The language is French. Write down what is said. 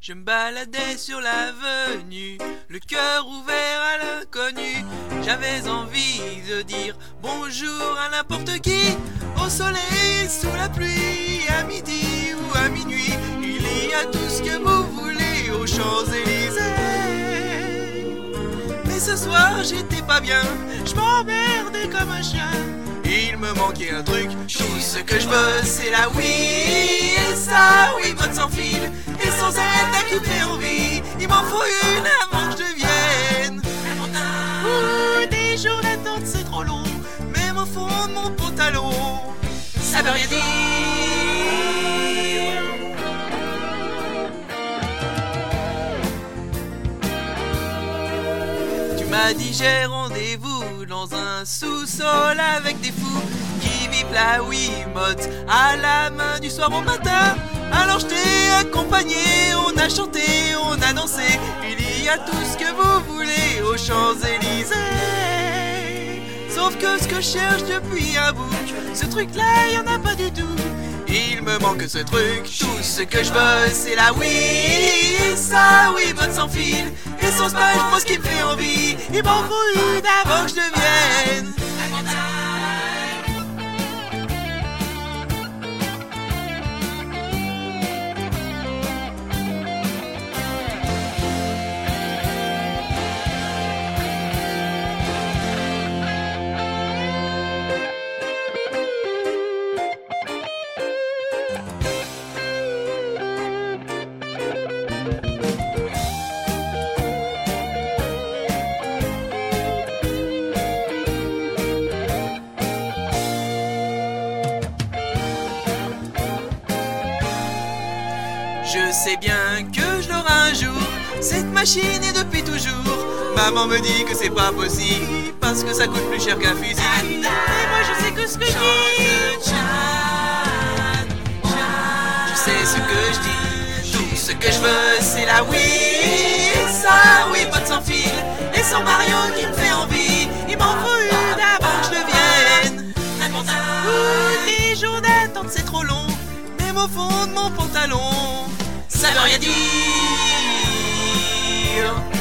Je me baladais sur l'avenue, le cœur ouvert à l'inconnu. J'avais envie de dire bonjour à n'importe qui. Au soleil, sous la pluie, à midi ou à minuit, il y a tout ce que vous voulez aux Champs-Élysées. Mais ce soir j'étais pas bien, je m'emmerdais comme un chien. Il me manquait un truc, tout ce que je veux c'est la oui. Et ça, oui, bonne sans fil, et sans elle à qui fait envie. Il m'en faut une avant que je devienne. Ouh, des jours d'attente c'est trop long, même au fond de mon pantalon, ça veut rien dire. Tu m'as dit j'ai rendez-vous dans un sous-sol avec des fous qui vivent la Wiimote à la main du soir au matin. Alors je t'ai accompagné, on a chanté, on a dansé. Il y a tout ce que vous voulez aux Champs-Élysées. Sauf que ce que je cherche depuis un bout, ce truc-là, y en a pas du tout. Il me manque ce truc, tout ce que je veux, c'est la oui. Et ça, oui, bonne sans fil, et sans smash, moi ce qui me fait envie. Il m'en faut une avant que je devienne. Je sais bien que je l'aurai un jour, cette machine est depuis toujours. Maman me dit que c'est pas possible, parce que ça coûte plus cher qu'un fusil. Et moi je sais que ce que je dis, je sais ce que je dis. Tout ce que je veux c'est la oui. Et ça, oui, bonne sans fil, et sans Mario qui me fait envie. Il m'en faut une avant que je devienne. Ouh, les jours d'attente c'est trop long, même au fond de mon pantalon, ça veut rien dire.